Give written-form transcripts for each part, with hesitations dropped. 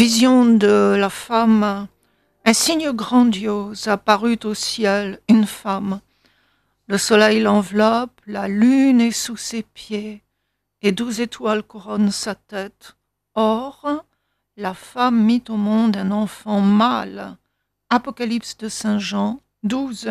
vision de la femme, un signe grandiose apparut au ciel, une femme. Le soleil l'enveloppe, la lune est sous ses pieds, et 12 étoiles couronnent sa tête. Or, la femme mit au monde un enfant mâle. Apocalypse de Saint Jean 12.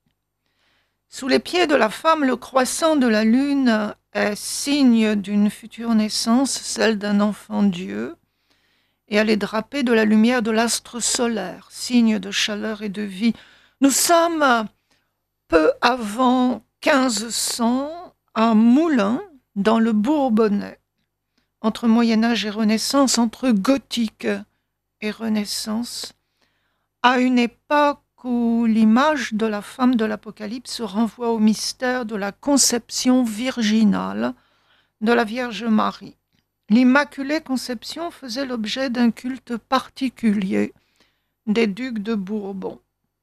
Sous les pieds de la femme, le croissant de la lune est signe d'une future naissance, celle d'un enfant Dieu, et elle est drapée de la lumière de l'astre solaire, signe de chaleur et de vie. Nous sommes peu avant 1500 à Moulins, dans le Bourbonnais, entre Moyen-Âge et Renaissance, entre gothique et Renaissance, à une époque où l'image de la femme de l'Apocalypse renvoie au mystère de la conception virginale de la Vierge Marie. L'Immaculée Conception faisait l'objet d'un culte particulier des ducs de Bourbon.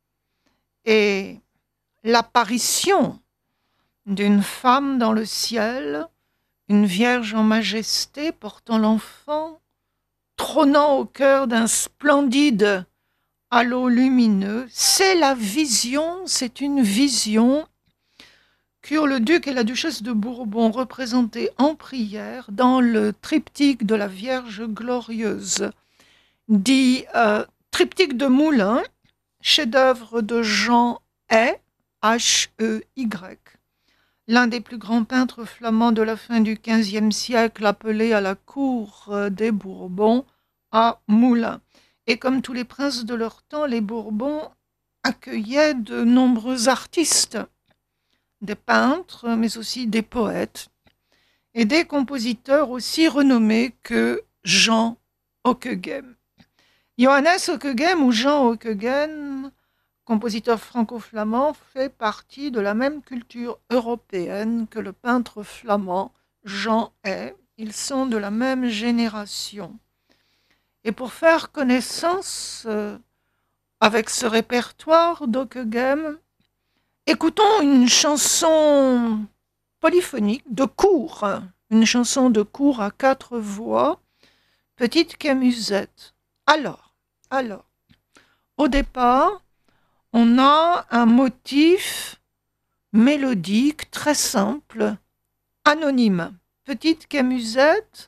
Et l'apparition d'une femme dans le ciel, une vierge en majesté portant l'enfant, trônant au cœur d'un splendide halo lumineux, c'est la vision, c'est une vision qu'eurent le duc et la duchesse de Bourbon représentés en prière dans le triptyque de la Vierge glorieuse, dit triptyque de Moulins, chef-d'œuvre de Jean Hay, H-E-Y, l'un des plus grands peintres flamands de la fin du XVe siècle, appelé à la cour des Bourbons à Moulins. Et comme tous les princes de leur temps, les Bourbons accueillaient de nombreux artistes, des peintres, mais aussi des poètes, et des compositeurs aussi renommés que Jean Ockeghem. Johannes Ockeghem ou Jean Ockeghem, compositeur franco-flamand, fait partie de la même culture européenne que le peintre flamand Jean Hay. Ils sont de la même génération. Et pour faire connaissance avec ce répertoire d'Ockeghem, écoutons une chanson polyphonique de cour, une chanson de cour à 4 voix, Petite Camusette. Alors, au départ, on a un motif mélodique très simple, anonyme. Petite Camusette,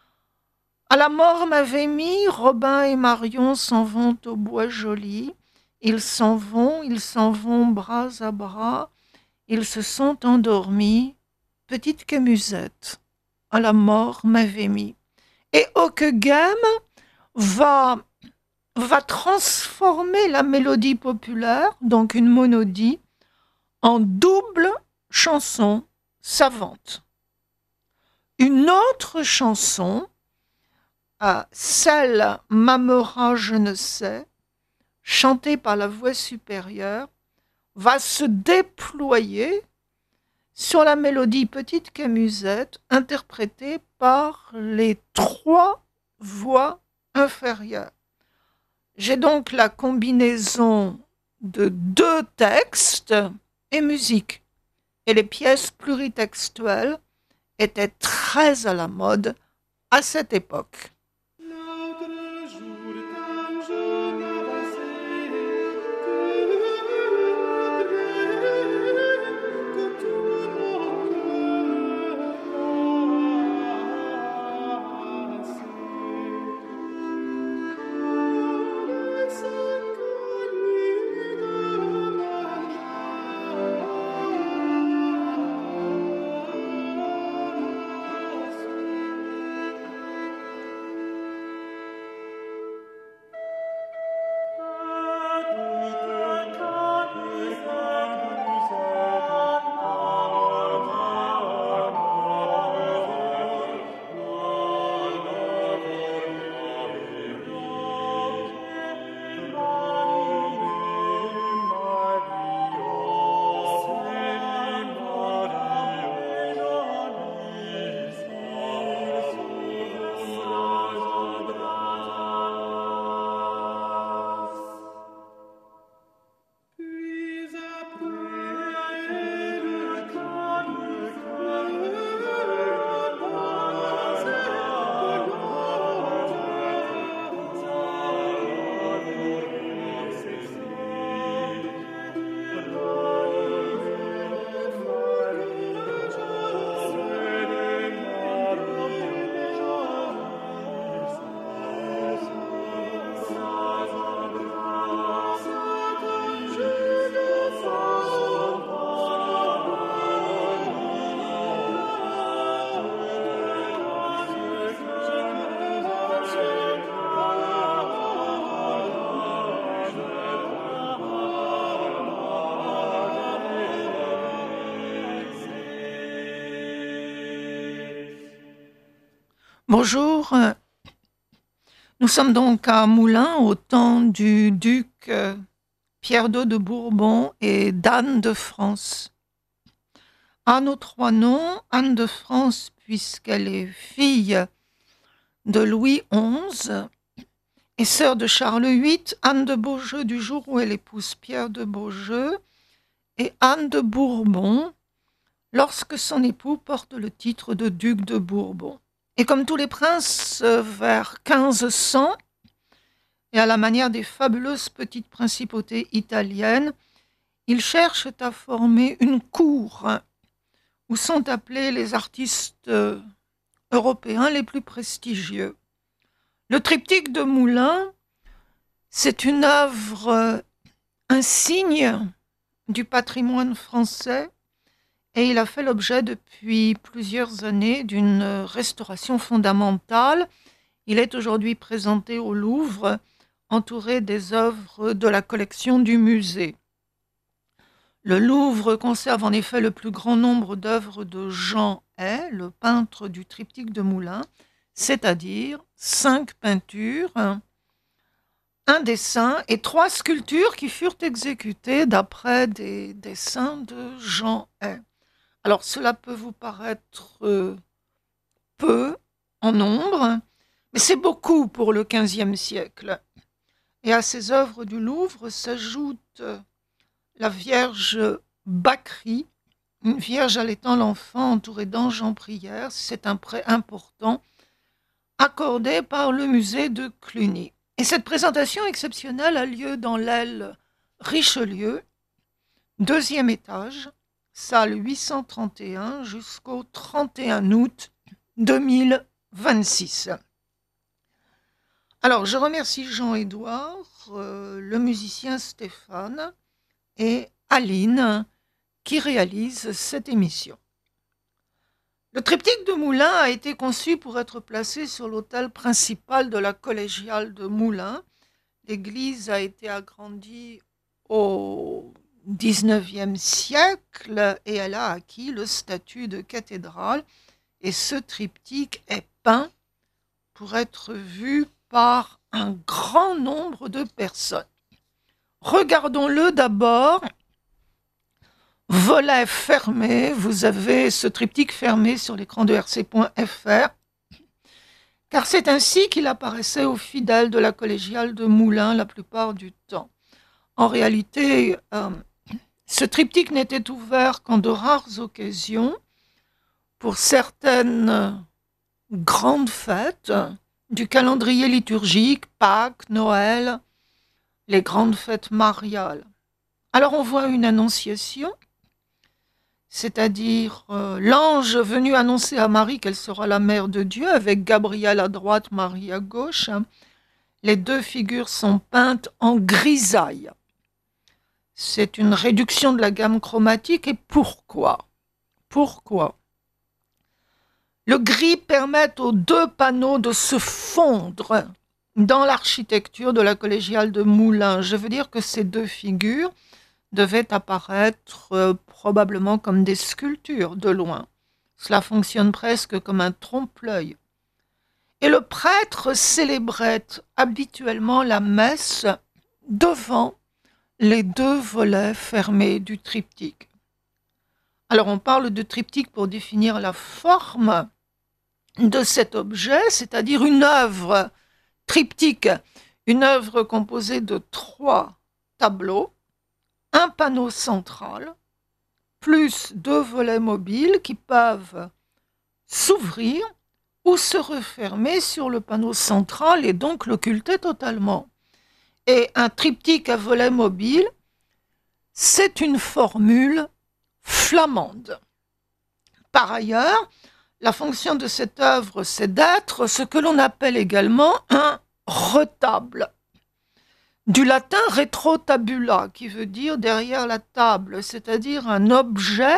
à la mort m'avait mis, Robin et Marion s'en vont au bois joli. Ils s'en vont bras à bras, ils se sont endormis. Petite Camusette, à la mort m'avait mis. Et Ockeghem va transformer la mélodie populaire, donc une monodie, en double chanson savante. Une autre chanson, celle M'amera je ne sais, chantée par la voix supérieure, va se déployer sur la mélodie Petite Camusette, interprétée par les 3 voix inférieures. J'ai donc la combinaison de 2 textes et musique. Et les pièces pluritextuelles étaient très à la mode à cette époque. Bonjour, nous sommes donc à Moulins au temps du duc Pierre II de Bourbon et d'Anne de France. À nos trois noms, Anne de France puisqu'elle est fille de Louis XI et sœur de Charles VIII, Anne de Beaujeu du jour où elle épouse Pierre de Beaujeu et Anne de Bourbon lorsque son époux porte le titre de duc de Bourbon. Et comme tous les princes, vers 1500, et à la manière des fabuleuses petites principautés italiennes, ils cherchent à former une cour où sont appelés les artistes européens les plus prestigieux. Le triptyque de Moulins, c'est une œuvre insigne du patrimoine français et il a fait l'objet depuis plusieurs années d'une restauration fondamentale. Il est aujourd'hui présenté au Louvre, entouré des œuvres de la collection du musée. Le Louvre conserve en effet le plus grand nombre d'œuvres de Jean Hay, le peintre du triptyque de Moulins, c'est-à-dire 5 peintures, un dessin et 3 sculptures qui furent exécutées d'après des dessins de Jean Hay. Alors cela peut vous paraître peu en nombre, mais c'est beaucoup pour le XVe siècle. Et à ces œuvres du Louvre s'ajoute la Vierge Bacri, une vierge allaitant l'enfant entourée d'anges en prière. C'est un prêt important accordé par le musée de Cluny. Et cette présentation exceptionnelle a lieu dans l'aile Richelieu, 2e étage, salle 831 jusqu'au 31 août 2026. Alors, je remercie Jean-Édouard, le musicien Stéphane et Aline qui réalisent cette émission. Le triptyque de Moulins a été conçu pour être placé sur l'autel principal de la collégiale de Moulins. L'église a été agrandie au XIXe siècle et elle a acquis le statut de cathédrale. Et ce triptyque est peint pour être vu par un grand nombre de personnes. Regardons-le d'abord. Volet fermé, vous avez ce triptyque fermé sur l'écran de rc.fr, car c'est ainsi qu'il apparaissait aux fidèles de la collégiale de Moulins la plupart du temps. En réalité, ce triptyque n'était ouvert qu'en de rares occasions, pour certaines grandes fêtes du calendrier liturgique, Pâques, Noël, les grandes fêtes mariales. Alors on voit une annonciation, c'est-à-dire l'ange venu annoncer à Marie qu'elle sera la mère de Dieu, avec Gabriel à droite, Marie à gauche. Les deux figures sont peintes en grisaille. C'est une réduction de la gamme chromatique. Et pourquoi ? Pourquoi ? Le gris permet aux deux panneaux de se fondre dans l'architecture de la collégiale de Moulins. Je veux dire que ces deux figures devaient apparaître probablement comme des sculptures de loin. Cela fonctionne presque comme un trompe-l'œil. Et le prêtre célébrait habituellement la messe devant les deux volets fermés du triptyque. Alors on parle de triptyque pour définir la forme de cet objet, c'est-à-dire une œuvre triptyque, une œuvre composée de 3 tableaux, un panneau central, plus 2 volets mobiles qui peuvent s'ouvrir ou se refermer sur le panneau central et donc l'occulter totalement. Et un triptyque à volets mobiles, c'est une formule flamande. Par ailleurs, la fonction de cette œuvre, c'est d'être ce que l'on appelle également un retable. Du latin retrotabula, qui veut dire derrière la table, c'est-à-dire un objet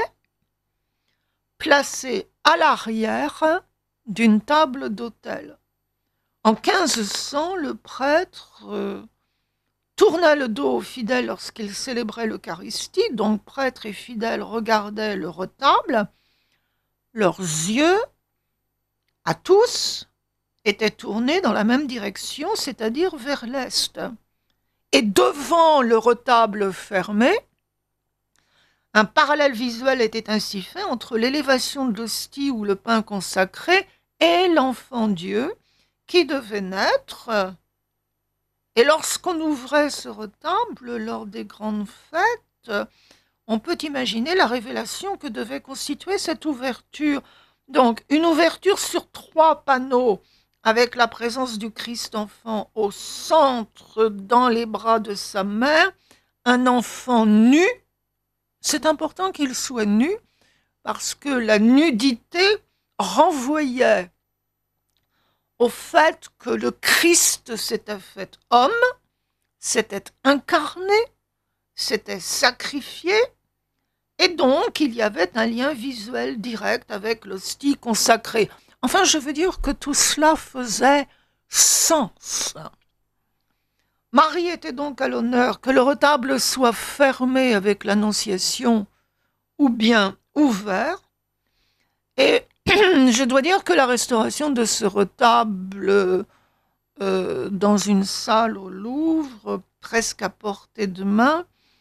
placé à l'arrière d'une table d'autel. En 1500, le prêtre tournait le dos aux fidèles lorsqu'il célébrait l'Eucharistie, donc prêtre et fidèles regardaient le retable, leurs yeux, à tous, était tourné dans la même direction, c'est-à-dire vers l'est. Et devant le retable fermé, un parallèle visuel était ainsi fait entre l'élévation de l'hostie ou le pain consacré et l'enfant Dieu qui devait naître. Et lorsqu'on ouvrait ce retable lors des grandes fêtes, on peut imaginer la révélation que devait constituer cette ouverture. Donc, une ouverture sur 3 panneaux avec la présence du Christ enfant au centre, dans les bras de sa mère, un enfant nu. C'est important qu'il soit nu parce que la nudité renvoyait au fait que le Christ s'était fait homme, s'était incarné, s'était sacrifié, et donc il y avait un lien visuel direct avec l'hostie consacrée. Enfin, je veux dire que tout cela faisait sens. Marie était donc à l'honneur, que le retable soit fermé avec l'Annonciation ou bien ouvert. Et je dois dire que la restauration de ce retable dans une salle au Louvre, presque à portée de main,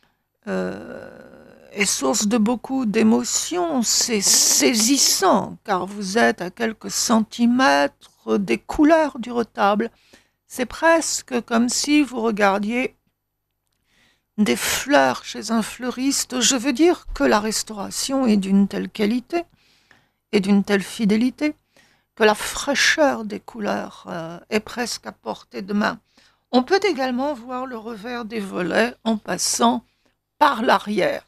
est source de beaucoup d'émotions. C'est saisissant, car vous êtes à quelques centimètres des couleurs du retable. C'est presque comme si vous regardiez des fleurs chez un fleuriste. Je veux dire que la restauration est d'une telle qualité et d'une telle fidélité que la fraîcheur des couleurs est presque à portée de main. On peut également voir le revers des volets en passant par l'arrière.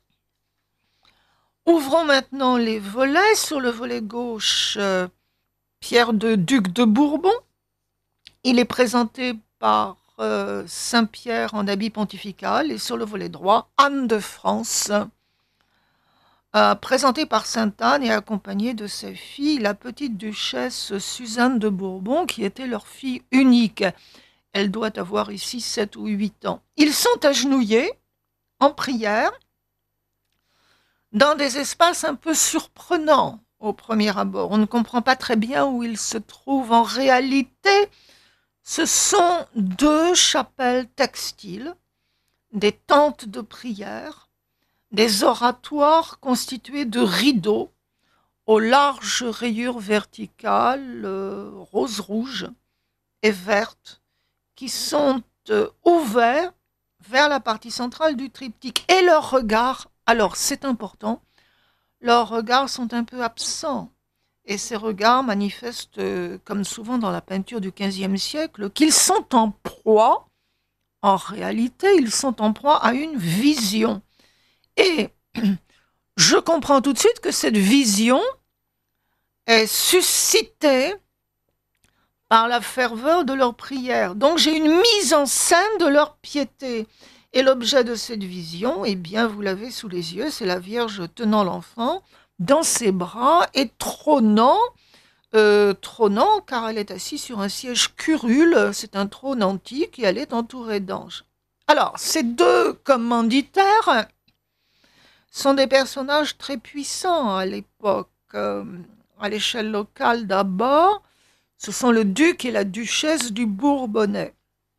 Ouvrons maintenant les volets. Sur le volet gauche, Pierre de Duc de Bourbon. Il est présenté par Saint-Pierre en habit pontifical, et sur le volet droit, Anne de France, présentée par Sainte-Anne et accompagnée de sa fille, la petite duchesse Suzanne de Bourbon, qui était leur fille unique. Elle doit avoir ici 7 ou 8 ans. Ils sont agenouillés en prière dans des espaces un peu surprenants au premier abord. On ne comprend pas très bien où ils se trouvent. En réalité, ce sont 2 chapelles textiles, des tentes de prière, des oratoires constitués de rideaux aux larges rayures verticales, rose-rouge et vertes, qui sont ouverts vers la partie centrale du triptyque. Et leurs regards, alors c'est important, leurs regards sont un peu absents. Et ces regards manifestent, comme souvent dans la peinture du XVe siècle, qu'ils sont en proie, en réalité, ils sont en proie à une vision. Et je comprends tout de suite que cette vision est suscitée par la ferveur de leur prière. Donc j'ai une mise en scène de leur piété. Et l'objet de cette vision, eh bien, vous l'avez sous les yeux, c'est la Vierge tenant l'enfant dans ses bras et trônant, car elle est assise sur un siège curule, c'est un trône antique et elle est entourée d'anges. Alors, ces 2 commanditaires sont des personnages très puissants à l'époque, à l'échelle locale d'abord. Ce sont le duc et la duchesse du Bourbonnais.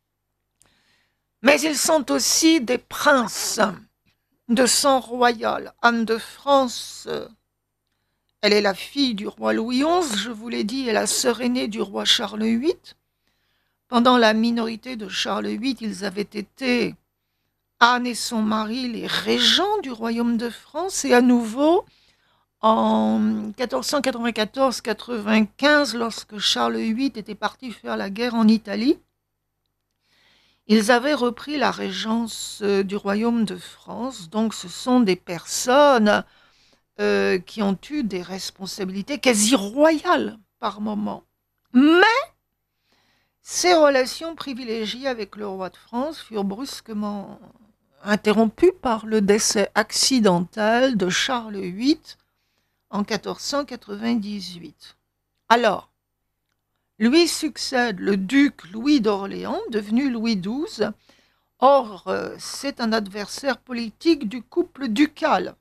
Mais ils sont aussi des princes de sang royal. Anne de France, elle est la fille du roi Louis XI, je vous l'ai dit, et la sœur aînée du roi Charles VIII. Pendant la minorité de Charles VIII, ils avaient été, Anne et son mari, les régents du royaume de France, et à nouveau, en 1494-95, lorsque Charles VIII était parti faire la guerre en Italie, ils avaient repris la régence du royaume de France. Donc ce sont des personnes qui ont eu des responsabilités quasi royales par moment. Mais ces relations privilégiées avec le roi de France furent brusquement interrompues par le décès accidentel de Charles VIII en 1498. Alors, lui succède le duc Louis d'Orléans, devenu Louis XII. Or, c'est un adversaire politique du couple ducal.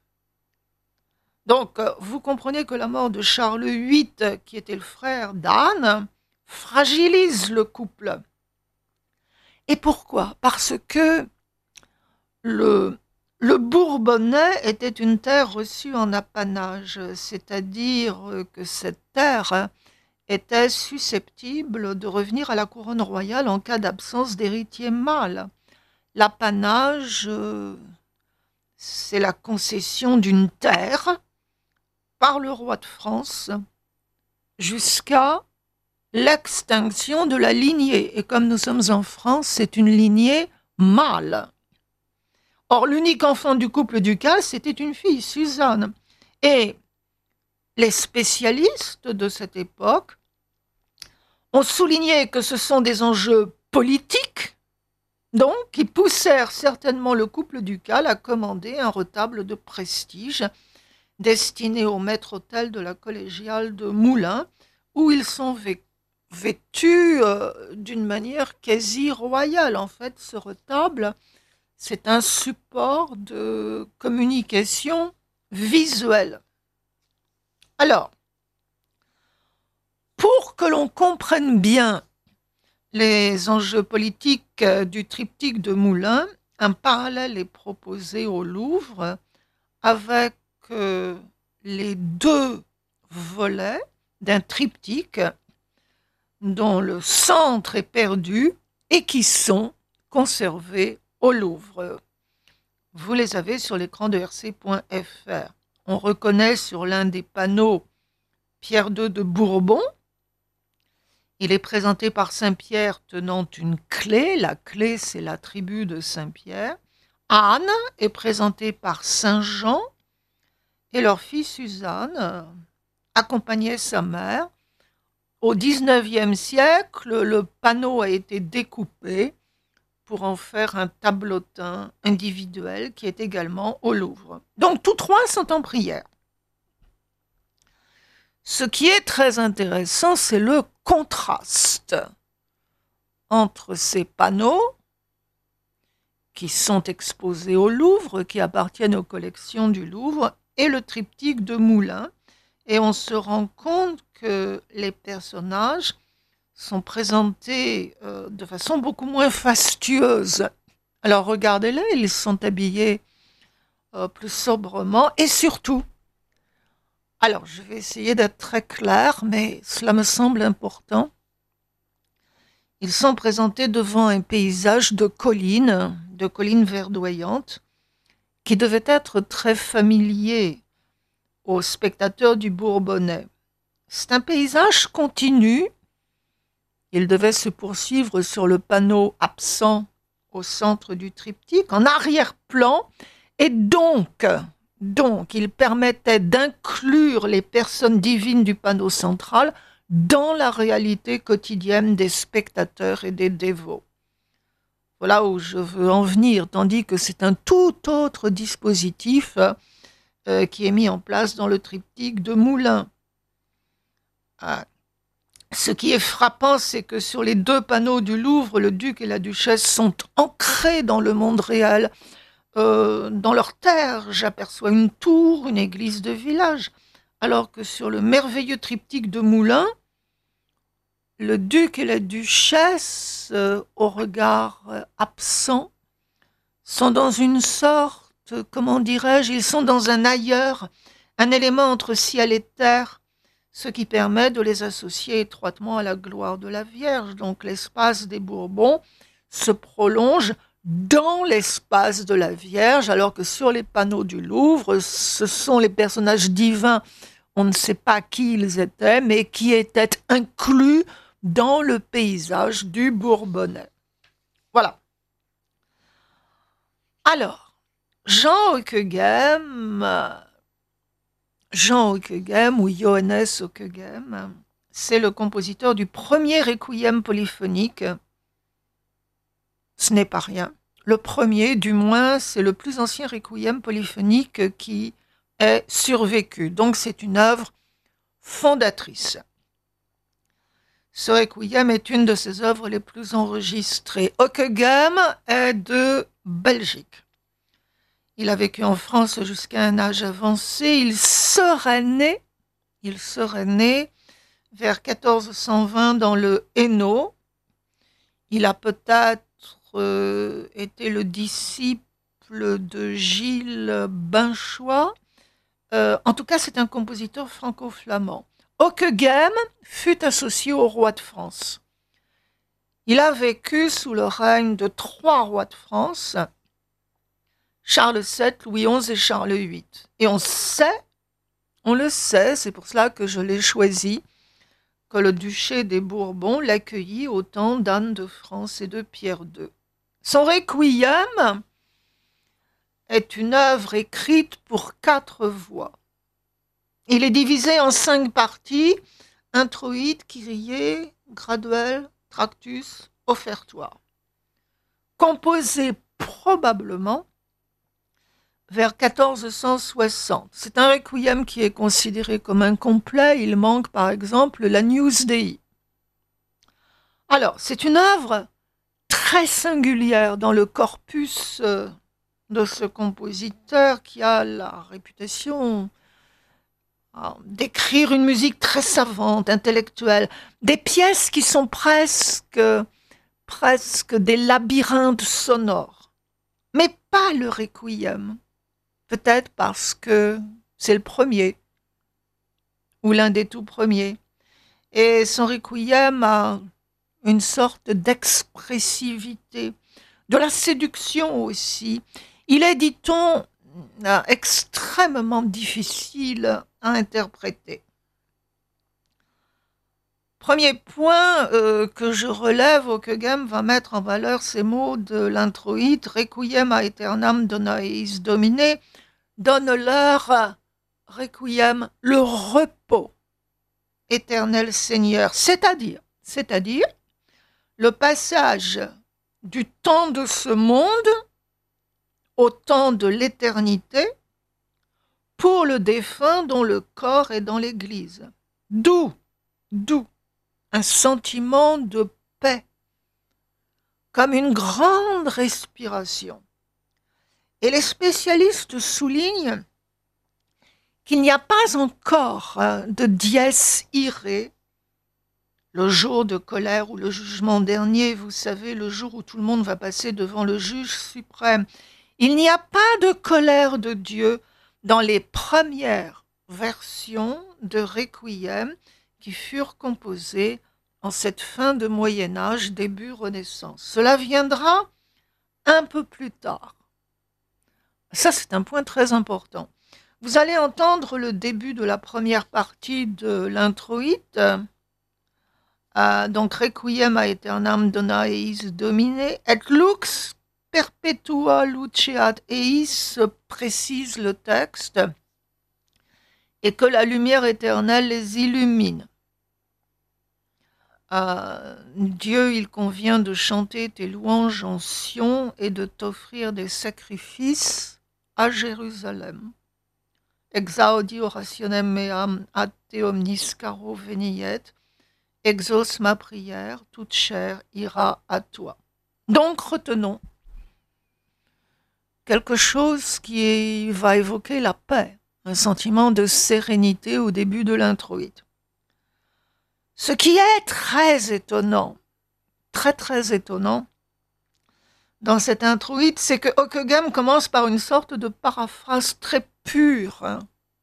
Donc, vous comprenez que la mort de Charles VIII, qui était le frère d'Anne, fragilise le couple. Et pourquoi? Parce que le Bourbonnais était une terre reçue en apanage, c'est-à-dire que cette terre était susceptible de revenir à la couronne royale en cas d'absence d'héritier mâle. L'apanage, c'est la concession d'une terre par le roi de France jusqu'à l'extinction de la lignée. Et comme nous sommes en France, c'est une lignée mâle. Or, l'unique enfant du couple ducal, c'était une fille, Suzanne. Et les spécialistes de cette époque ont souligné que ce sont des enjeux politiques, donc, qui poussèrent certainement le couple ducal à commander un retable de prestige destiné au maître-autel de la collégiale de Moulins, où ils sont vêtus d'une manière quasi royale. En fait, ce retable, c'est un support de communication visuelle. Alors, pour que l'on comprenne bien les enjeux politiques du triptyque de Moulins, un parallèle est proposé au Louvre avec les deux volets d'un triptyque dont le centre est perdu et qui sont conservés au Louvre. Vous les avez sur l'écran de rc.fr. On reconnaît sur l'un des panneaux Pierre II de Bourbon. Il est présenté par Saint-Pierre tenant une clé. La clé, c'est l'attribut de Saint-Pierre. Anne est présentée par Saint-Jean et leur fille Suzanne accompagnait sa mère. Au XIXe siècle, le panneau a été découpé pour en faire un tableautin individuel qui est également au Louvre. Donc tous trois sont en prière. Ce qui est très intéressant, c'est le contraste entre ces panneaux qui sont exposés au Louvre, qui appartiennent aux collections du Louvre, et le triptyque de Moulins. Et on se rend compte que les personnages sont présentés de façon beaucoup moins fastueuse. Alors regardez-les, ils sont habillés plus sobrement et surtout, alors je vais essayer d'être très clair, mais cela me semble important, ils sont présentés devant un paysage de collines verdoyantes, qui devait être très familier aux spectateurs du Bourbonnais. C'est un paysage continu. Il devait se poursuivre sur le panneau absent au centre du triptyque, en arrière-plan, et donc, il permettait d'inclure les personnes divines du panneau central dans la réalité quotidienne des spectateurs et des dévots. Voilà où je veux en venir, tandis que c'est un tout autre dispositif qui est mis en place dans le triptyque de Moulins. Ce qui est frappant, c'est que sur les deux panneaux du Louvre, le duc et la duchesse sont ancrés dans le monde réel. Dans leur terre, j'aperçois une tour, une église de village, alors que sur le merveilleux triptyque de Moulins, le duc et la duchesse, au regard absent, sont dans une sorte, comment dirais-je, ils sont dans un ailleurs, un élément entre ciel et terre, ce qui permet de les associer étroitement à la gloire de la Vierge. Donc l'espace des Bourbons se prolonge dans l'espace de la Vierge, alors que sur les panneaux du Louvre, ce sont les personnages divins, on ne sait pas qui ils étaient, mais qui étaient inclus dans le paysage du Bourbonnais. Voilà. Alors, Jean Ockeghem ou Johannes Ockeghem, c'est le compositeur du premier requiem polyphonique. Ce n'est pas rien. Le premier, du moins, c'est le plus ancien requiem polyphonique qui ait survécu. Donc c'est une œuvre fondatrice. Ce requiem est une de ses œuvres les plus enregistrées. Ockeghem est de Belgique. Il a vécu en France jusqu'à un âge avancé. Il serait né vers 1420 dans le Hainaut. Il a peut-être été le disciple de Gilles Binchois. En tout cas, c'est un compositeur franco-flamand. Ockeghem fut associé au roi de France. Il a vécu sous le règne de 3 rois de France, Charles VII, Louis XI et Charles VIII. Et on le sait, c'est pour cela que je l'ai choisi, que le duché des Bourbons l'accueillit au temps d'Anne de France et de Pierre II. Son requiem est une œuvre écrite pour 4 voix. Il est divisé en 5 parties, introïde, kyrie, graduel, tractus, offertoire. Composé probablement vers 1460. C'est un requiem qui est considéré comme incomplet. Il manque par exemple l'Agnus Dei. Alors, c'est une œuvre très singulière dans le corpus de ce compositeur qui a la réputation d'écrire une musique très savante, intellectuelle, des pièces qui sont presque des labyrinthes sonores, mais pas le requiem. Peut-être parce que c'est le premier, ou l'un des tout premiers. Et son requiem a une sorte d'expressivité, de la séduction aussi. Il est, dit-on, extrêmement difficile à interpréter. Premier point que je relève, Ockeghem va mettre en valeur ces mots de l'introïde, Requiem aeternam dona eis Domine, donne-leur, Requiem, le repos, éternel Seigneur, c'est-à-dire le passage du temps de ce monde au temps de l'éternité pour le défunt dont le corps est dans l'Église. D'où un sentiment de paix, comme une grande respiration. Et les spécialistes soulignent qu'il n'y a pas encore de dies irae, le jour de colère ou le jugement dernier, vous savez, le jour où tout le monde va passer devant le juge suprême. Il n'y a pas de colère de Dieu dans les premières versions de Requiem qui furent composées en cette fin de Moyen-Âge, début Renaissance. Cela viendra un peu plus tard. Ça, c'est un point très important. Vous allez entendre le début de la première partie de l'introïde, donc Requiem aeternam dona eis Domine, et lux perpetua luceat eis, précise le texte, et que la lumière éternelle les illumine. Dieu, il convient de chanter tes louanges en Sion et de t'offrir des sacrifices à Jérusalem. Exaudi orationem meam ad te omnis caro veniet, exauce ma prière, toute chair ira à toi. Donc retenons quelque chose qui va évoquer la paix, un sentiment de sérénité au début de l'introïde. Ce qui est très étonnant, très étonnant, dans cette introïde, c'est que Ockeghem commence par une sorte de paraphrase très pure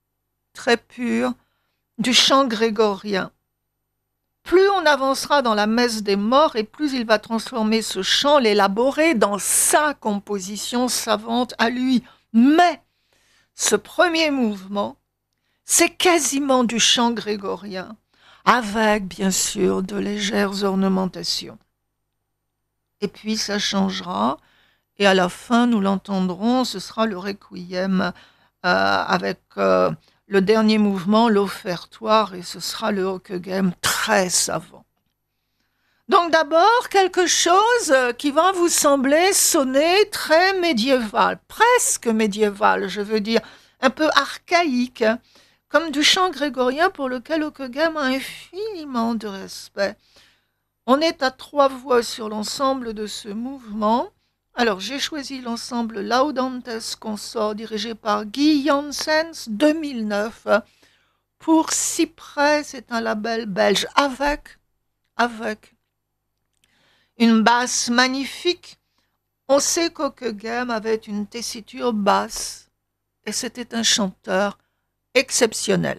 du chant grégorien. Plus on avancera dans la messe des morts et plus il va transformer ce chant, l'élaborer dans sa composition savante à lui. Mais ce premier mouvement, c'est quasiment du chant grégorien, avec bien sûr de légères ornementations. Et puis ça changera, et à la fin nous l'entendrons, ce sera le requiem avec le dernier mouvement, l'offertoire, et ce sera le Ockeghem très savant. Donc d'abord, quelque chose qui va vous sembler sonner très médiéval, presque médiéval, je veux dire, un peu archaïque, comme du chant grégorien pour lequel Ockeghem a infiniment de respect. On est à 3 voix sur l'ensemble de ce mouvement. Alors, j'ai choisi l'ensemble Laudantes Consort dirigé par Guy Janssens, 2009, Pour Cyprès, c'est un label belge avec une basse magnifique. On sait qu'Ockeghem avait une tessiture basse et c'était un chanteur exceptionnel.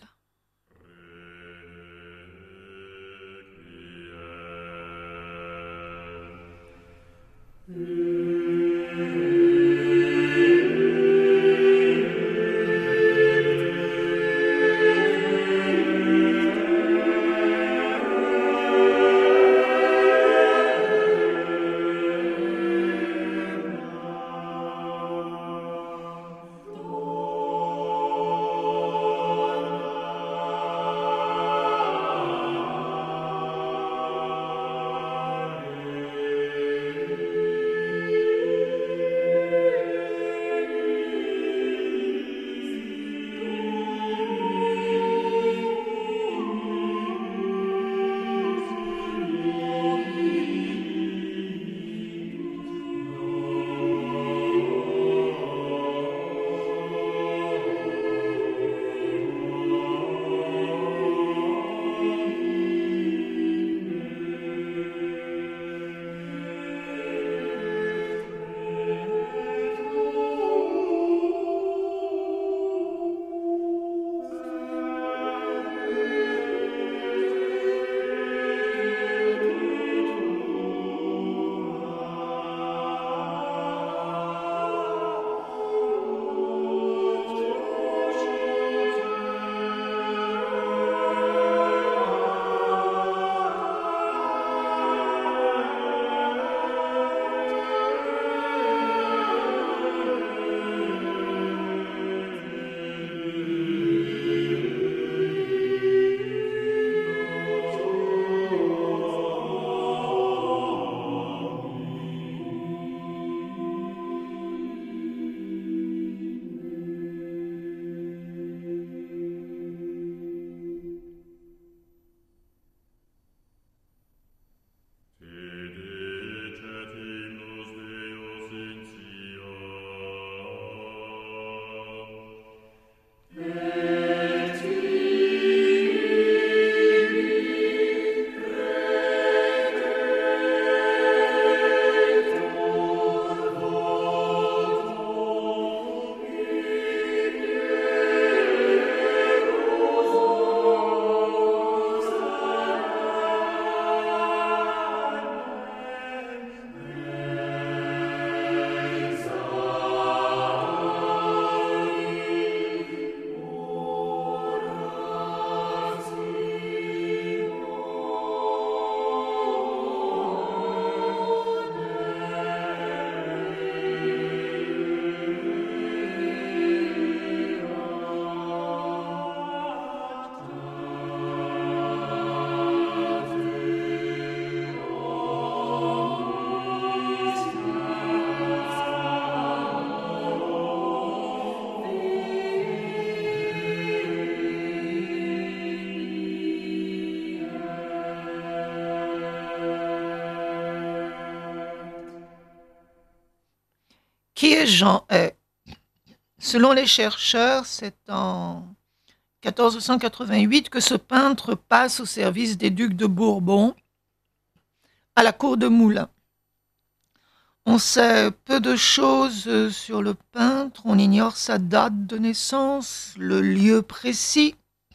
Qui est Jean Hay? Selon les chercheurs, c'est en 1488 que ce peintre passe au service des ducs de Bourbon à la cour de Moulins. On sait peu de choses sur le peintre, on ignore sa date de naissance, le lieu précis.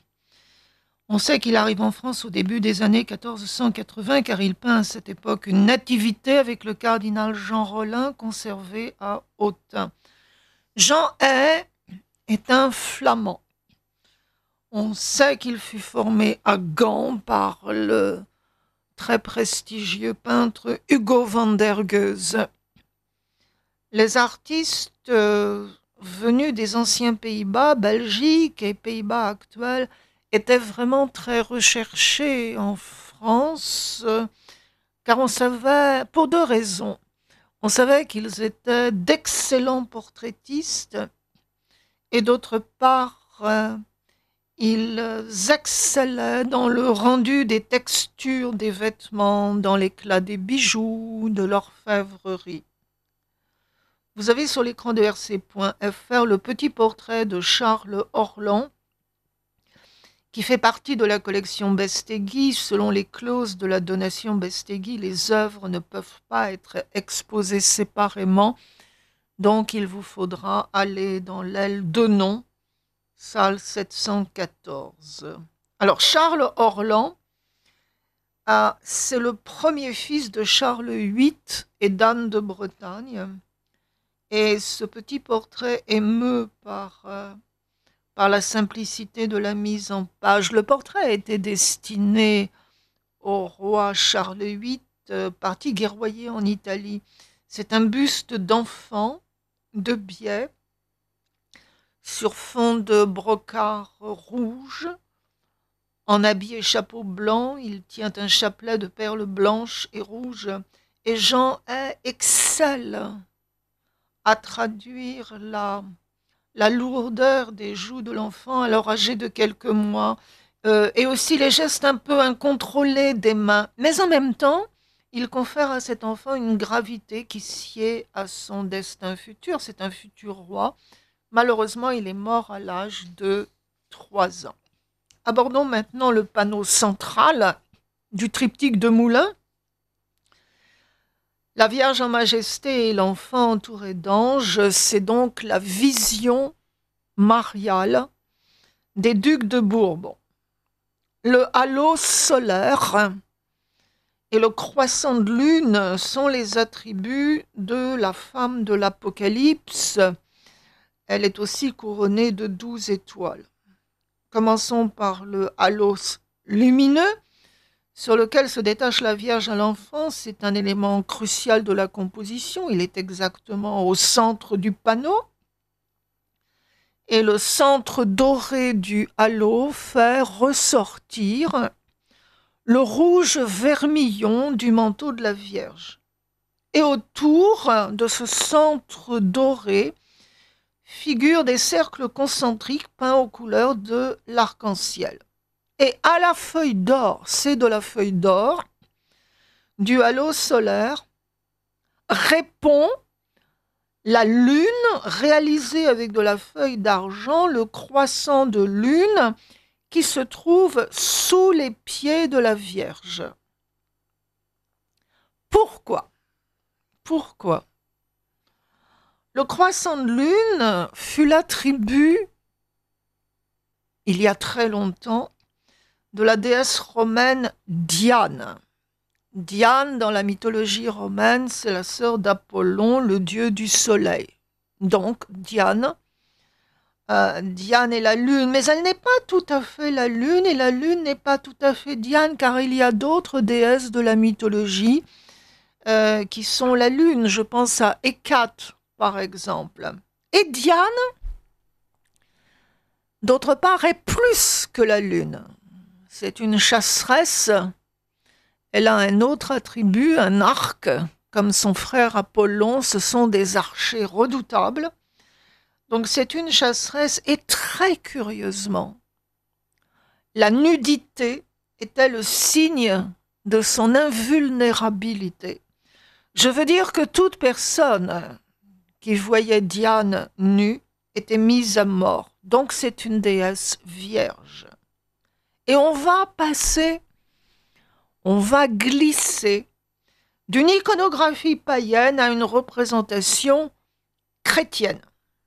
On sait qu'il arrive en France au début des années 1480 car il peint à cette époque une nativité avec le cardinal Jean Rollin conservé à Autun. Jean Hay est un Flamand. On sait qu'il fut formé à Gand par le très prestigieux peintre Hugo van der Goes. Les artistes venus des anciens Pays-Bas, Belgique et Pays-Bas actuels, étaient vraiment très recherchés en France, car on savait, pour deux raisons, on savait qu'ils étaient d'excellents portraitistes et d'autre part, ils excellaient dans le rendu des textures des vêtements, dans l'éclat des bijoux, de l'orfèvrerie. Vous avez sur l'écran de rc.fr le petit portrait de Charles Orlan, qui fait partie de la collection Bestegui. Selon les clauses de la donation Bestegui, les œuvres ne peuvent pas être exposées séparément. Donc, il vous faudra aller dans l'aile Denon, salle 714. Alors, Charles Orlan, c'est le premier fils de Charles VIII et d'Anne de Bretagne. Et ce petit portrait émeut par la simplicité de la mise en page. Le portrait a été destiné au roi Charles VIII, parti guerroyer en Italie. C'est un buste d'enfant de biais sur fond de brocart rouge, en habit et chapeau blanc. Il tient un chapelet de perles blanches et rouges. Et Jean Hay excelle à traduire la lourdeur des joues de l'enfant alors âgé de quelques mois, et aussi les gestes un peu incontrôlés des mains. Mais en même temps, il confère à cet enfant une gravité qui sied à son destin futur. C'est un futur roi. Malheureusement, il est mort à l'âge de 3 ans. Abordons maintenant le panneau central du triptyque de Moulins. La Vierge en majesté et l'enfant entouré d'anges, c'est donc la vision mariale des ducs de Bourbon. Le halo solaire et le croissant de lune sont les attributs de la femme de l'Apocalypse. Elle est aussi couronnée de 12 étoiles. Commençons par le halo lumineux, sur lequel se détache la Vierge à l'enfant. C'est un élément crucial de la composition. Il est exactement au centre du panneau. Et le centre doré du halo fait ressortir le rouge vermillon du manteau de la Vierge. Et autour de ce centre doré figurent des cercles concentriques peints aux couleurs de l'arc-en-ciel. Et à la feuille d'or, c'est de la feuille d'or, du halo solaire, répond la lune réalisée avec de la feuille d'argent, le croissant de lune qui se trouve sous les pieds de la Vierge. Pourquoi ? Pourquoi ? Le croissant de lune fut l'attribut, il y a très longtemps, de la déesse romaine Diane. Diane, dans la mythologie romaine, c'est la sœur d'Apollon, le dieu du soleil. Donc, Diane est la lune, mais elle n'est pas tout à fait la lune, et la lune n'est pas tout à fait Diane, car il y a d'autres déesses de la mythologie qui sont la lune. Je pense à Hécate, par exemple. Et Diane, d'autre part, est plus que la lune. C'est une chasseresse. Elle a un autre attribut, un arc, comme son frère Apollon. Ce sont des archers redoutables. Donc c'est une chasseresse, et très curieusement, la nudité était le signe de son invulnérabilité. Je veux dire que toute personne qui voyait Diane nue était mise à mort. Donc c'est une déesse vierge. Et on va glisser d'une iconographie païenne à une représentation chrétienne.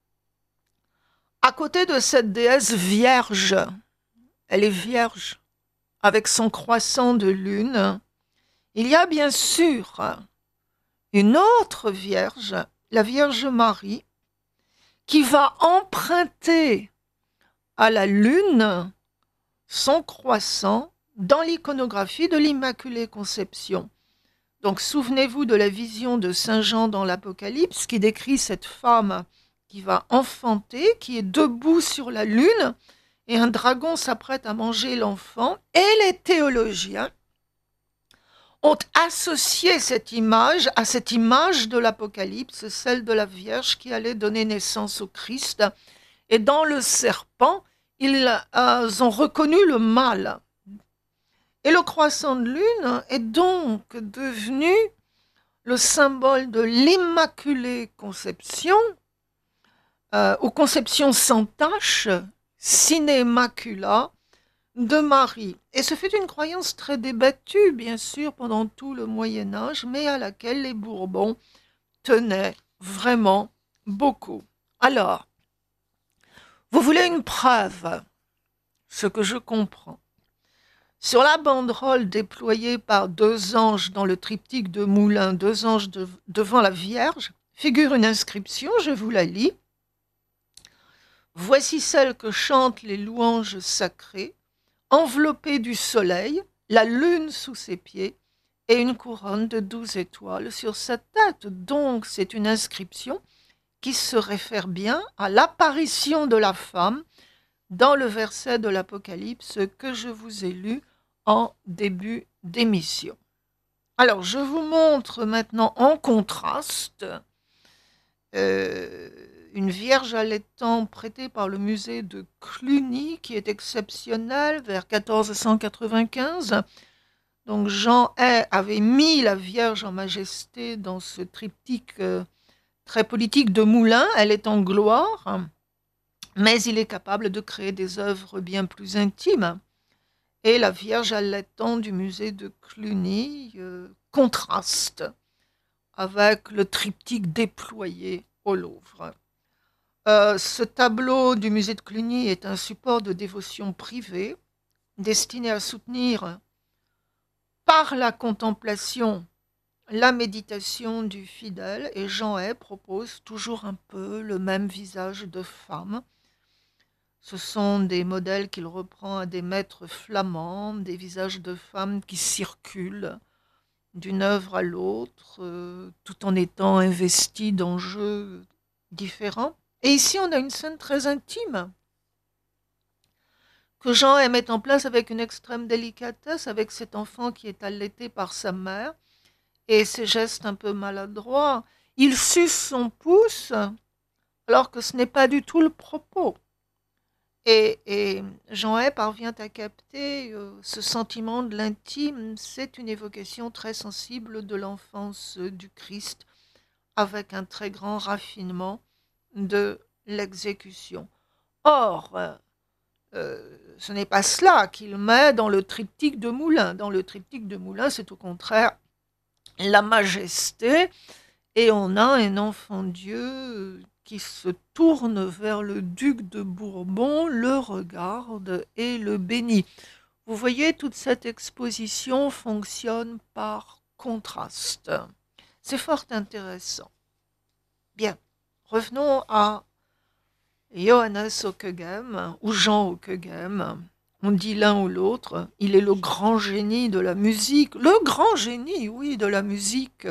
À côté de cette déesse vierge, elle est vierge, avec son croissant de lune, il y a bien sûr une autre vierge, la Vierge Marie, qui va emprunter à la lune son croissant dans l'iconographie de l'Immaculée Conception. Donc souvenez-vous de la vision de Saint Jean dans l'Apocalypse qui décrit cette femme qui va enfanter, qui est debout sur la lune, et un dragon s'apprête à manger l'enfant, et les théologiens ont associé cette image à cette image de l'Apocalypse, celle de la Vierge qui allait donner naissance au Christ. Et dans le serpent, ils ont reconnu le mal. Et le croissant de lune est donc devenu le symbole de l'Immaculée Conception, ou conception sans tache, sine immacula, de Marie. Et ce fut une croyance très débattue, bien sûr, pendant tout le Moyen Âge, mais à laquelle les Bourbons tenaient vraiment beaucoup. Alors, vous voulez une preuve, ce que je comprends. Sur la banderole déployée par deux anges dans le triptyque de Moulins, deux anges devant la Vierge, figure une inscription, je vous la lis. Voici celle que chantent les louanges sacrées, enveloppée du soleil, la lune sous ses pieds et une couronne de 12 étoiles sur sa tête. Donc c'est une inscription qui se réfère bien à l'apparition de la femme dans le verset de l'Apocalypse que je vous ai lu en début d'émission. Alors, je vous montre maintenant en contraste une Vierge allaitant prêtée par le musée de Cluny, qui est exceptionnelle, vers 1495. Donc, Jean Hay avait mis la Vierge en majesté dans ce triptyque très politique de Moulins. Elle est en gloire, mais il est capable de créer des œuvres bien plus intimes. Et la Vierge allaitant du musée de Cluny contraste avec le triptyque déployé au Louvre. Ce tableau du musée de Cluny est un support de dévotion privée destiné à soutenir par la contemplation la méditation du fidèle, et Jean Hay propose toujours un peu le même visage de femme. Ce sont des modèles qu'il reprend à des maîtres flamands, des visages de femmes qui circulent d'une œuvre à l'autre, tout en étant investis d'enjeux différents. Et ici, on a une scène très intime que Jean Hay met en place avec une extrême délicatesse, avec cet enfant qui est allaité par sa mère, et ses gestes un peu maladroits. Il suce son pouce, alors que ce n'est pas du tout le propos. Et Jean Hay parvient à capter ce sentiment de l'intime. C'est une évocation très sensible de l'enfance du Christ, avec un très grand raffinement de l'exécution. Or, ce n'est pas cela qu'il met dans le triptyque de Moulins. Dans le triptyque de Moulins, c'est au contraire la majesté, et on a un enfant Dieu qui se tourne vers le duc de Bourbon, le regarde et le bénit. Vous voyez, toute cette exposition fonctionne par contraste. C'est fort intéressant. Bien, revenons à Johannes Ockeghem, ou Jean Ockeghem. On dit l'un ou l'autre. Il est le grand génie de la musique. Le grand génie, oui, de la musique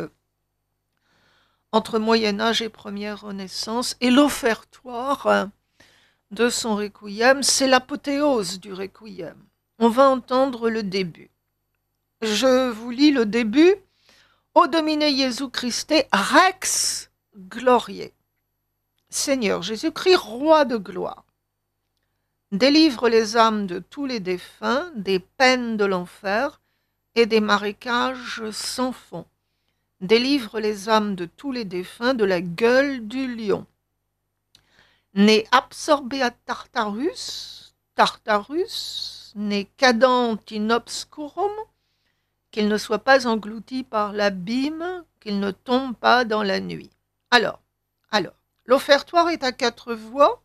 entre Moyen-Âge et Première Renaissance. Et l'offertoire de son requiem, c'est l'apothéose du requiem. On va entendre le début. Je vous lis le début. Ô Domine Jésus Christe, Rex Gloriae. Seigneur Jésus-Christ, roi de gloire, délivre les âmes de tous les défunts, des peines de l'enfer et des marécages sans fond. Délivre les âmes de tous les défunts de la gueule du lion. Ne absorbea Tartarus, ne cadant in obscurum, qu'il ne soit pas englouti par l'abîme, qu'il ne tombe pas dans la nuit. Alors, l'offertoire est à 4 voix.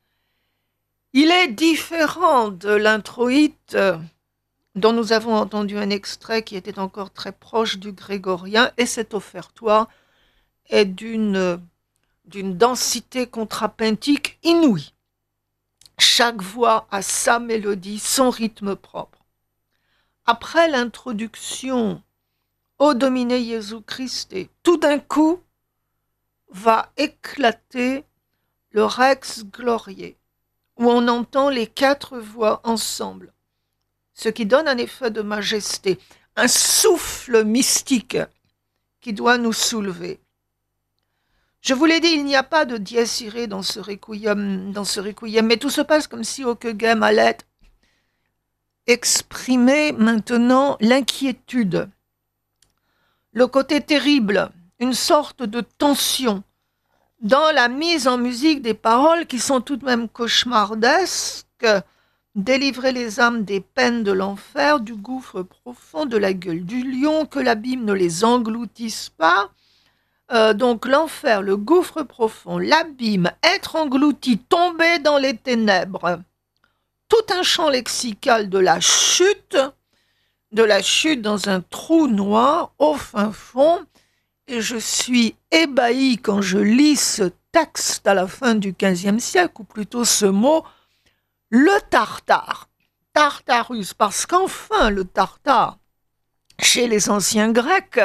Il est différent de l'introïte dont nous avons entendu un extrait qui était encore très proche du grégorien, et cet offertoire est d'une densité contrapuntique inouïe. Chaque voix a sa mélodie, son rythme propre. Après l'introduction Ô Domine Jésus Christe, tout d'un coup va éclater le Rex Gloriae, où on entend les 4 voix ensemble, ce qui donne un effet de majesté, un souffle mystique qui doit nous soulever. Je vous l'ai dit, il n'y a pas de dies irae dans ce requiem, mais tout se passe comme si Ockeghem allait exprimer maintenant l'inquiétude, le côté terrible, une sorte de tension dans la mise en musique des paroles qui sont tout de même cauchemardesques, Délivrez les âmes des peines de l'enfer, du gouffre profond, de la gueule du lion, que l'abîme ne les engloutisse pas. Donc l'enfer, le gouffre profond, l'abîme, être englouti, tomber dans les ténèbres. Tout un champ lexical de la chute dans un trou noir au fin fond. Et je suis ébahi quand je lis ce texte à la fin du XVe siècle, ou plutôt ce mot, le tartare, Tartarus, parce qu'enfin le tartare, chez les anciens Grecs,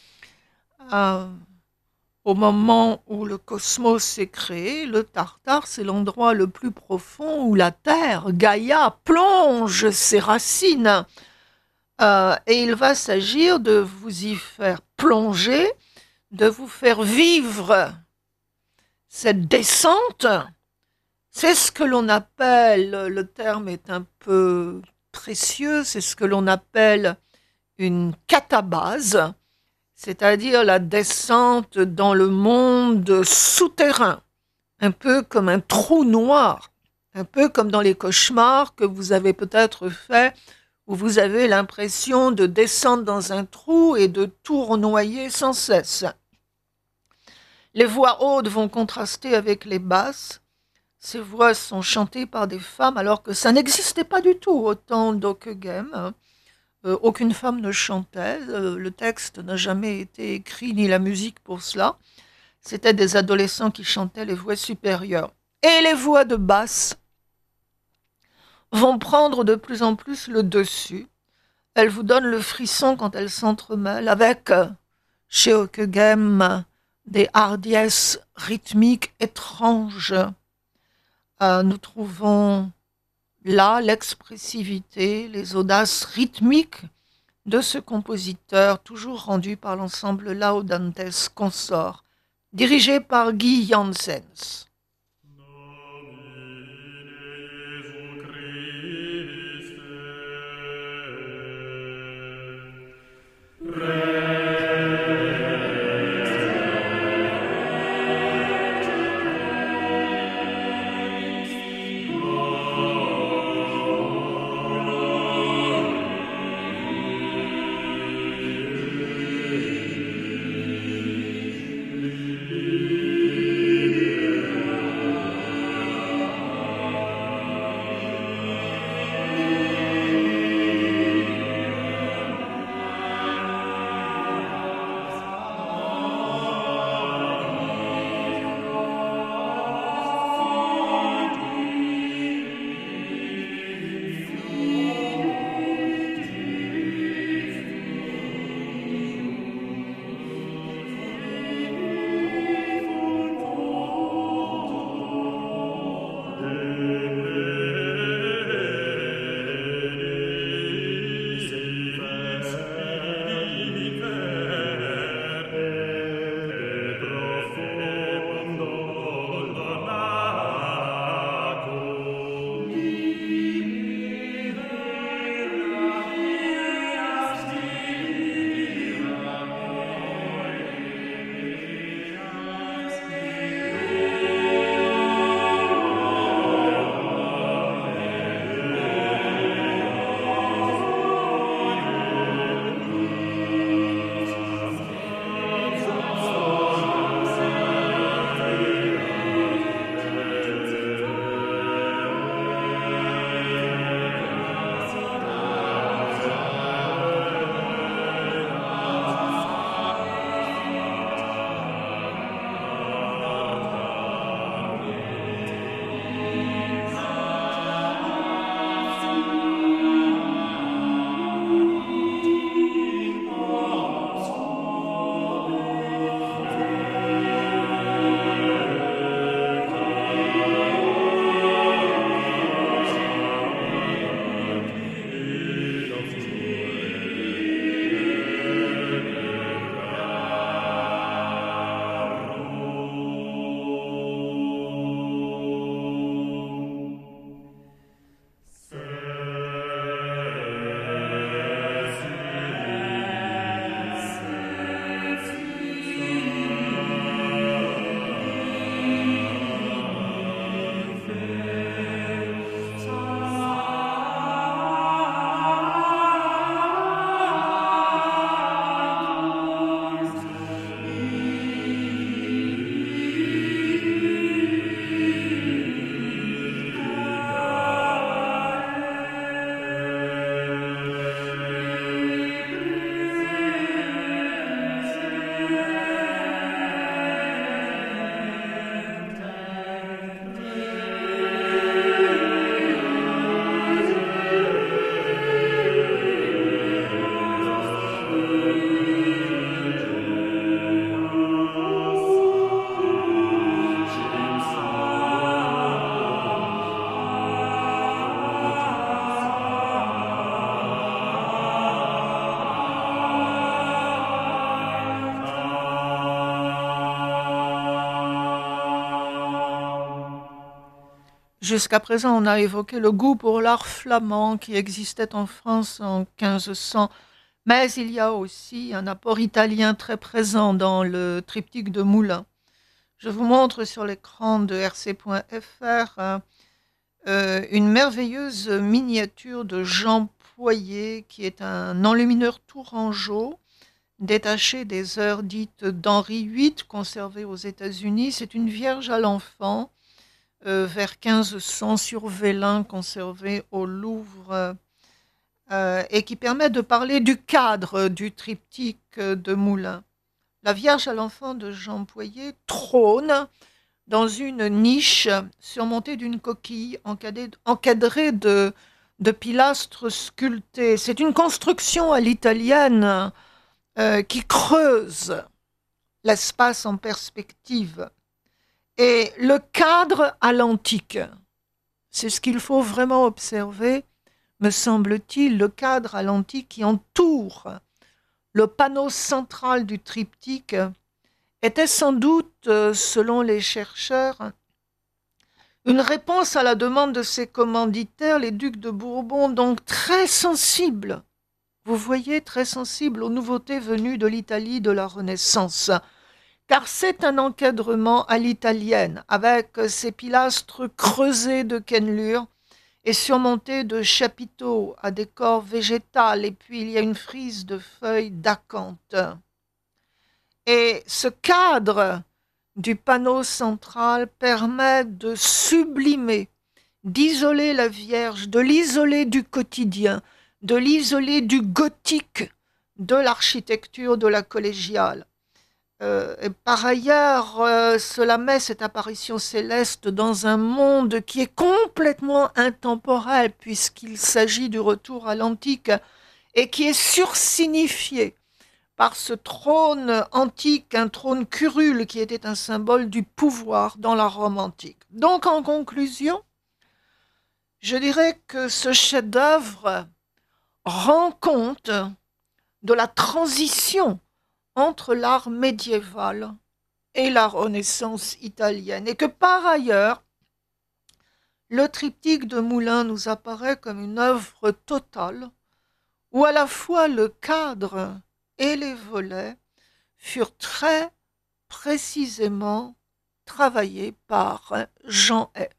au moment où le cosmos s'est créé, le Tartare, c'est l'endroit le plus profond où la Terre, Gaïa, plonge ses racines. Et il va s'agir de vous y faire plonger, de vous faire vivre cette descente. C'est ce que l'on appelle, le terme est un peu précieux, c'est ce que l'on appelle une catabase, c'est-à-dire la descente dans le monde souterrain, un peu comme un trou noir, un peu comme dans les cauchemars que vous avez peut-être fait, où vous avez l'impression de descendre dans un trou et de tournoyer sans cesse. Les voix hautes vont contraster avec les basses. Ces voix sont chantées par des femmes alors que ça n'existait pas du tout au temps d'Ockeghem. Aucune femme ne chantait, le texte n'a jamais été écrit ni la musique pour cela. C'était des adolescents qui chantaient les voix supérieures. Et les voix de basse vont prendre de plus en plus le dessus. Elles vous donnent le frisson quand elles s'entremêlent avec, chez Ockeghem, des hardiesses rythmiques étranges. Nous trouvons là l'expressivité, les audaces rythmiques de ce compositeur, toujours rendu par l'ensemble Laudantes Consort, dirigé par Guy Janssens. Jusqu'à présent, on a évoqué le goût pour l'art flamand qui existait en France en 1500, mais il y a aussi un apport italien très présent dans le triptyque de Moulin. Je vous montre sur l'écran de rc.fr une merveilleuse miniature de Jean Poyer, qui est un enlumineur tourangeau, détaché des heures dites d'Henri VIII, conservées aux États-Unis. C'est une Vierge à l'enfant, vers 1500 sur vélin, conservée au Louvre, et qui permet de parler du cadre du triptyque de Moulin. La Vierge à l'enfant de Jean Poyer trône dans une niche surmontée d'une coquille encadrée de pilastres sculptés. C'est une construction à l'italienne qui creuse l'espace en perspective. Et le cadre à l'antique, c'est ce qu'il faut vraiment observer, me semble-t-il, le cadre à l'antique qui entoure le panneau central du triptyque était sans doute, selon les chercheurs, une réponse à la demande de ses commanditaires, les ducs de Bourbon, donc très sensibles, vous voyez, très sensibles aux nouveautés venues de l'Italie de la Renaissance. Car c'est un encadrement à l'italienne, avec ses pilastres creusés de cannelures et surmontés de chapiteaux à décor végétal, et puis il y a une frise de feuilles d'acanthe. Et ce cadre du panneau central permet de sublimer, d'isoler la Vierge, de l'isoler du quotidien, de l'isoler du gothique de l'architecture de la collégiale. Et par ailleurs, cela met cette apparition céleste dans un monde qui est complètement intemporel, puisqu'il s'agit du retour à l'antique, et qui est sursignifié par ce trône antique, un trône curule qui était un symbole du pouvoir dans la Rome antique. Donc en conclusion, je dirais que ce chef-d'œuvre rend compte de la transition entre l'art médiéval et la Renaissance italienne, et que par ailleurs, le triptyque de Moulin nous apparaît comme une œuvre totale, où à la fois le cadre et les volets furent très précisément travaillés par Jean Hay.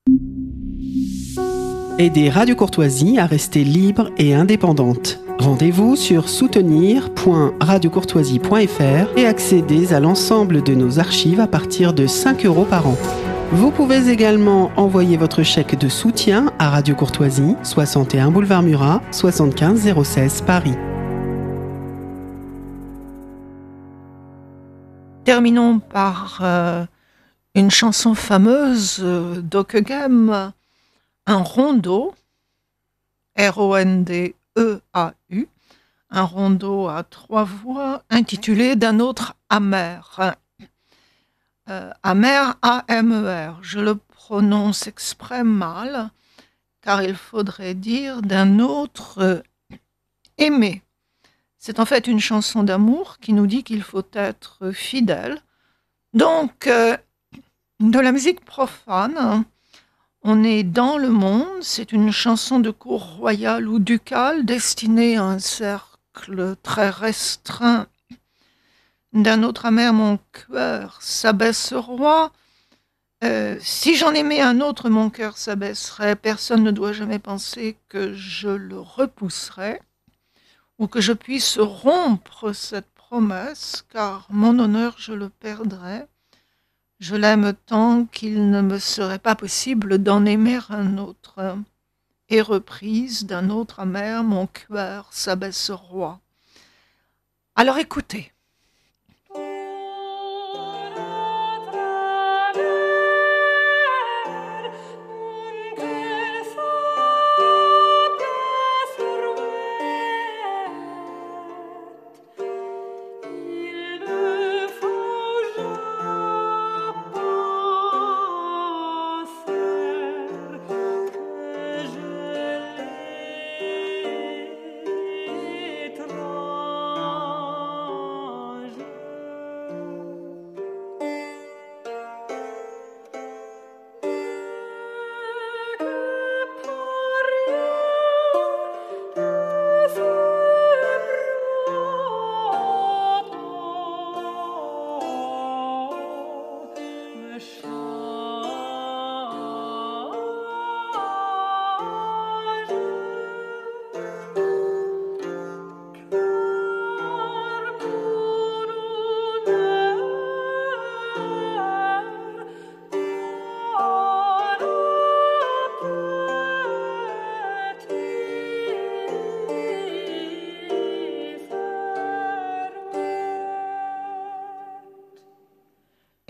Aidez Radio Courtoisie à rester libre et indépendante. Rendez-vous sur soutenir.radiocourtoisie.fr et accédez à l'ensemble de nos archives à partir de 5 € par an. Vous pouvez également envoyer votre chèque de soutien à Radio Courtoisie, 61 boulevard Murat, 75 016 Paris. Terminons par une chanson fameuse d'Ockeghem, un rondeau, R-O-N-D-E-A-U, un rondeau à 3 voix, intitulé D'un autre amer. Amer, A-M-E-R. Je le prononce exprès mal, car il faudrait dire d'un autre aimé. C'est en fait une chanson d'amour qui nous dit qu'il faut être fidèle. Donc, de la musique profane, on est dans le monde, c'est une chanson de cour royale ou ducale destinée à un cercle très restreint. D'un autre amer, mon cœur s'abaisse roi. Si j'en aimais un autre, mon cœur s'abaisserait. Personne ne doit jamais penser que je le repousserai ou que je puisse rompre cette promesse, car mon honneur, je le perdrais. Je l'aime tant qu'il ne me serait pas possible d'en aimer un autre. Et reprise d'un autre amer, mon cœur s'abaisse roi. Alors écoutez.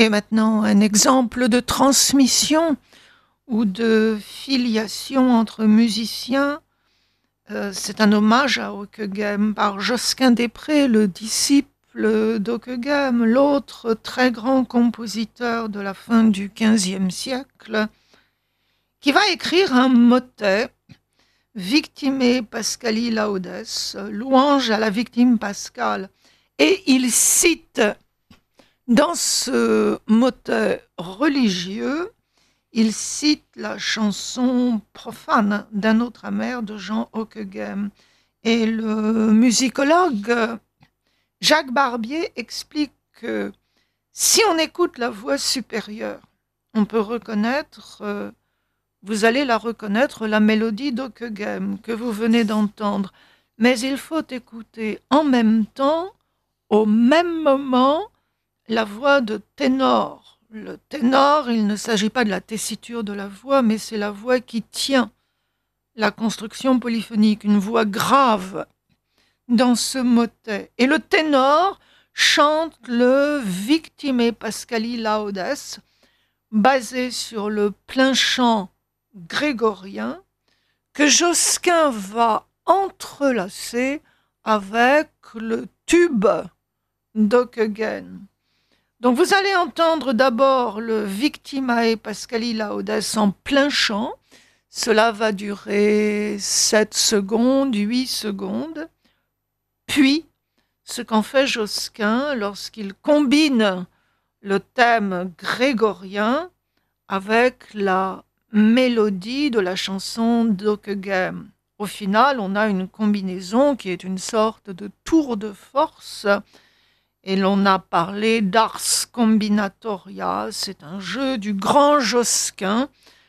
Et maintenant, un exemple de transmission ou de filiation entre musiciens. C'est un hommage à Ockeghem par Josquin des Prés, le disciple d'Ockeghem, l'autre très grand compositeur de la fin du XVe siècle, qui va écrire un motet, Victimae Pascali Laudes, louange à la victime pascale. Et il cite dans ce motet religieux, il cite la chanson profane d'un autre amer de Jean Ockeghem. Et le musicologue Jacques Barbier explique que si on écoute la voix supérieure, on peut reconnaître, vous allez la reconnaître, la mélodie d'Ockeghem que vous venez d'entendre. Mais il faut écouter en même temps, au même moment, la voix de ténor. Le ténor, il ne s'agit pas de la tessiture de la voix, mais c'est la voix qui tient la construction polyphonique, une voix grave dans ce motet. Et le ténor chante le Victimae Pascali Laudes, basé sur le plein chant grégorien, que Josquin va entrelacer avec le tube d'Ockeghem. Donc vous allez entendre d'abord le Victimae Pascali Laudes en plein chant. Cela va durer 7 secondes, 8 secondes. Puis, ce qu'en fait Josquin lorsqu'il combine le thème grégorien avec la mélodie de la chanson d'Ockeghem. Au final, on a une combinaison qui est une sorte de tour de force. Et l'on a parlé d'ars combinatoria, c'est un jeu du grand Josquin,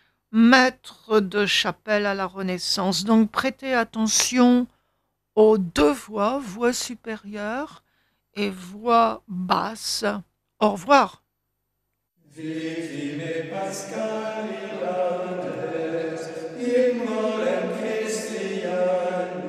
maître de chapelle à la Renaissance. Donc prêtez attention aux deux voix, voix supérieure et voix basse. Au revoir. Victimae Pascali Laudes, in morem Christiani.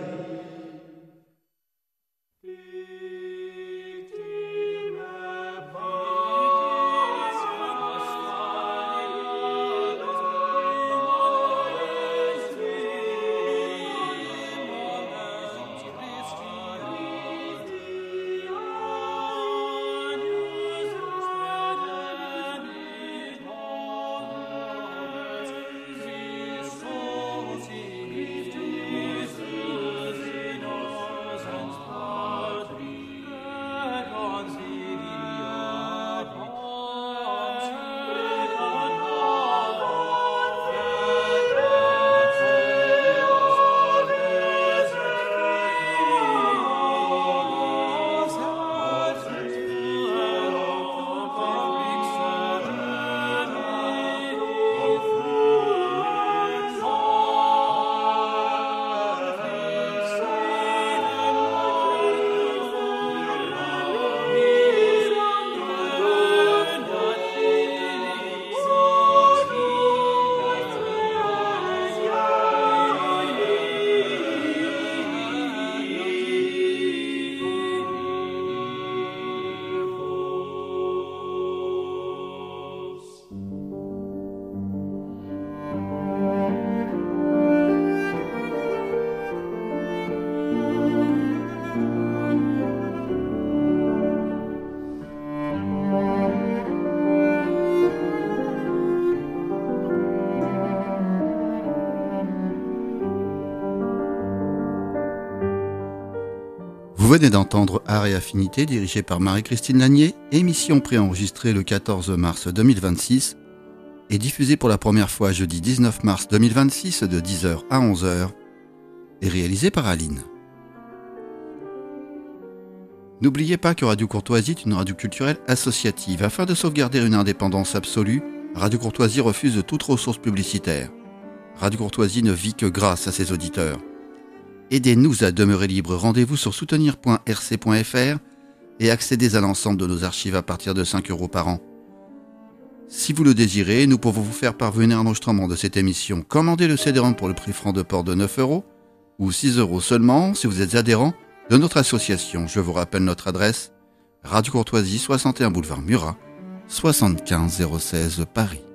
Vous venez d'entendre Art et Affinité, dirigé par Marie-Christine Lanier, émission préenregistrée le 14 mars 2026 et diffusée pour la première fois jeudi 19 mars 2026 de 10h à 11h et réalisée par Aline. N'oubliez pas que Radio Courtoisie est une radio culturelle associative. Afin de sauvegarder une indépendance absolue, Radio Courtoisie refuse toute ressource publicitaire. Radio Courtoisie ne vit que grâce à ses auditeurs. Aidez-nous à demeurer libre. Rendez-vous sur soutenir.rc.fr et accédez à l'ensemble de nos archives à partir de 5 € par an. Si vous le désirez, nous pouvons vous faire parvenir un enregistrement de cette émission. Commandez le CD-ROM pour le prix franc de port de 9 € ou 6 € seulement si vous êtes adhérent de notre association. Je vous rappelle notre adresse: Radio Courtoisie, 61 boulevard Murat, 75 016 Paris.